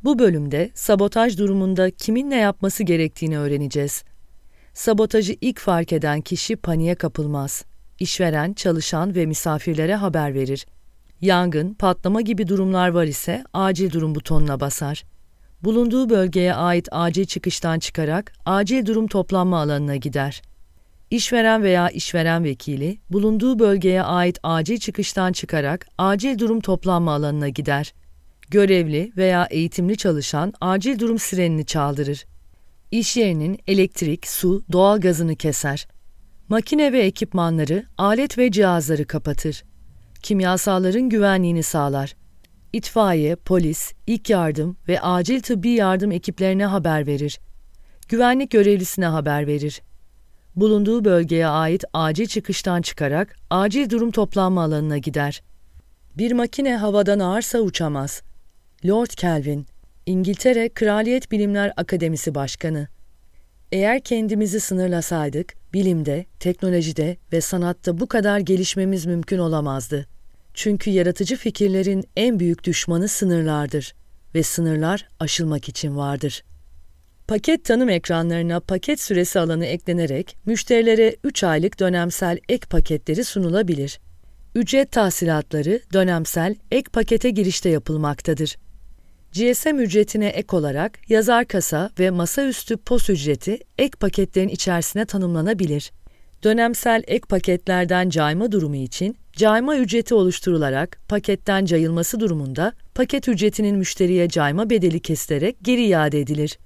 Bu bölümde sabotaj durumunda kimin ne yapması gerektiğini öğreneceğiz. Sabotajı ilk fark eden kişi paniğe kapılmaz. İşveren, çalışan ve misafirlere haber verir. Yangın, patlama gibi durumlar var ise acil durum butonuna basar. Bulunduğu bölgeye ait acil çıkıştan çıkarak acil durum toplanma alanına gider. İşveren veya işveren vekili bulunduğu bölgeye ait acil çıkıştan çıkarak acil durum toplanma alanına gider. Görevli veya eğitimli çalışan acil durum sirenini çaldırır. İş yerinin elektrik, su, doğalgazını keser. Makine ve ekipmanları, alet ve cihazları kapatır. Kimyasalların güvenliğini sağlar. İtfaiye, polis, ilk yardım ve acil tıbbi yardım ekiplerine haber verir. Güvenlik görevlisine haber verir. Bulunduğu bölgeye ait acil çıkıştan çıkarak acil durum toplanma alanına gider. Bir makine havadan ağırsa uçamaz. Lord Kelvin, İngiltere Kraliyet Bilimler Akademisi Başkanı. Eğer kendimizi sınırlasaydık, bilimde, teknolojide ve sanatta bu kadar gelişmemiz mümkün olamazdı. Çünkü yaratıcı fikirlerin en büyük düşmanı sınırlardır ve sınırlar aşılmak için vardır. Paket tanım ekranlarına paket süresi alanı eklenerek müşterilere 3 aylık dönemsel ek paketleri sunulabilir. Ücret tahsilatları dönemsel ek pakete girişte yapılmaktadır. GSM ücretine ek olarak yazar kasa ve masaüstü POS ücreti ek paketlerin içerisine tanımlanabilir. Dönemsel ek paketlerden cayma durumu için cayma ücreti oluşturularak paketten cayılması durumunda paket ücretinin müşteriye cayma bedeli kesilerek geri iade edilir.